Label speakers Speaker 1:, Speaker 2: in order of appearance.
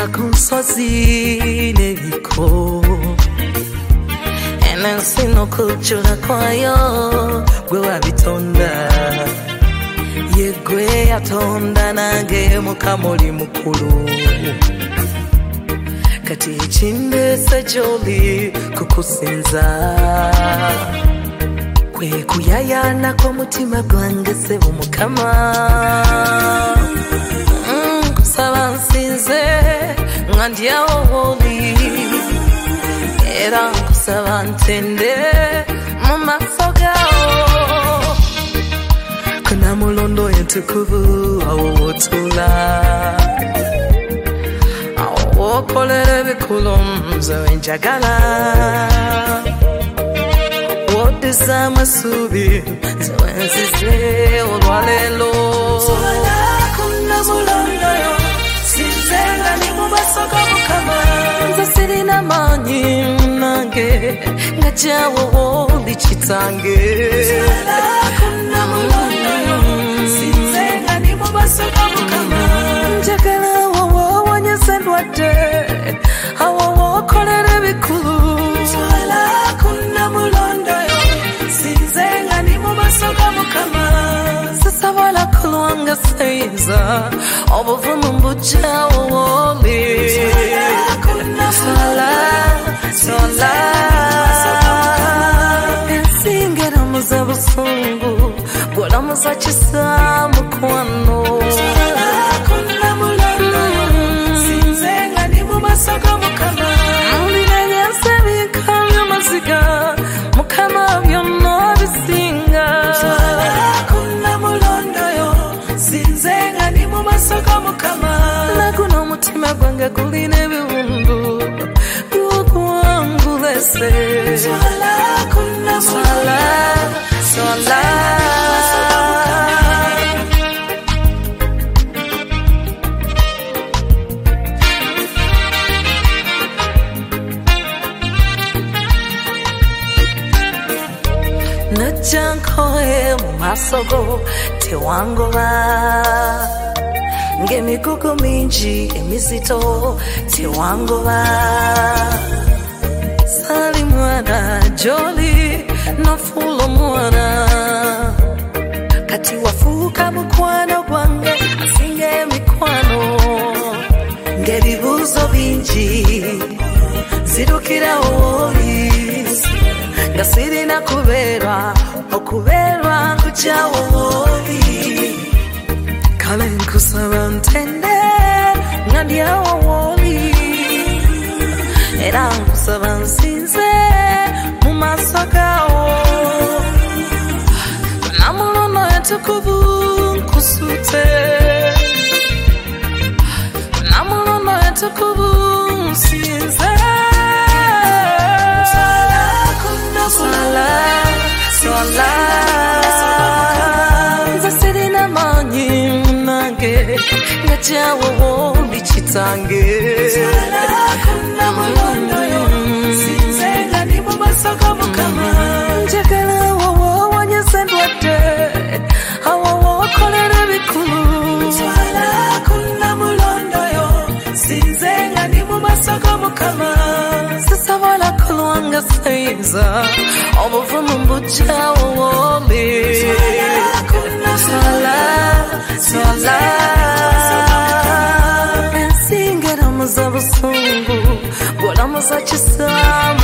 Speaker 1: kunsozi nebiko enensi n'okujjula kwayo gwe wabitonda ye gwe yatonda nange Mukama oli mukulu kati ekindese gy'oli kukusinza kwe kuyayanako omutima gwange ssebo Mukama kusaba nsinze nga ndyawo w'oli era nkusaba ntende mu maaso gawo kuna mulondo entukuvu awo w'otuula awo w'okolera ebikulu nze wenjagala w'oddiza amasuubi nze wenzize olwaleero kuna mulondo yo sinze nga ndi mu maaso ga Mukama nze sirina maanyi nange nga gyawo w'oli kitange kuna mulondo yo sinze nga ndi mu maaso ga Mukama njagala awo w'owonyeza endwadde awo w'okolera ebikulu kuna mulondo yo sinze nga ndi mu maaso ga Mukama sisobola kulwanga seiza obuvumu mbugyawo w'oli sola ensingera muze busungu gwolamuza kisa mukwano kuna mulondo yo sinze nga ndi mu maaso ga Mukama mbinenyense bikamya maziga Mukama byonna bisinga kuna mulondo yo sinze nga ndi mu maaso ga Mukama naguno omutima gwange gulina ebiwundu by'okuwangulese sola najja nkoye mu maaso go tewangoba ng'emigugu mingi emizito tewangoba sali mwana gy'oli nofuula omwana kati wafuuka mukwano gwange asinga emikwano ng'ebibuuzo bingi zirukira w'oli nga sirina okubeerwa nkugyawo w'oli kale nkusaba ntende nga ndyawo w'oli era nkusaba nsinze mu maaso gawo namulono entukuvu nkusute namulono entukuvu nsinze sola nze sirina maanyi nange nga gyawo w'oli kitange kuna mulondo yo sinze nga ndi mu maaso ga Mukama njagala awo w'owonyeza endwadde awo w'okolera ebikulu kuna mulondo yo sinze nga ndi mu maaso ga Mukama sisobola kulwanga seiza obuvumu mbugyawo w'oli sola ensingera muze busungu gwolamuza kisa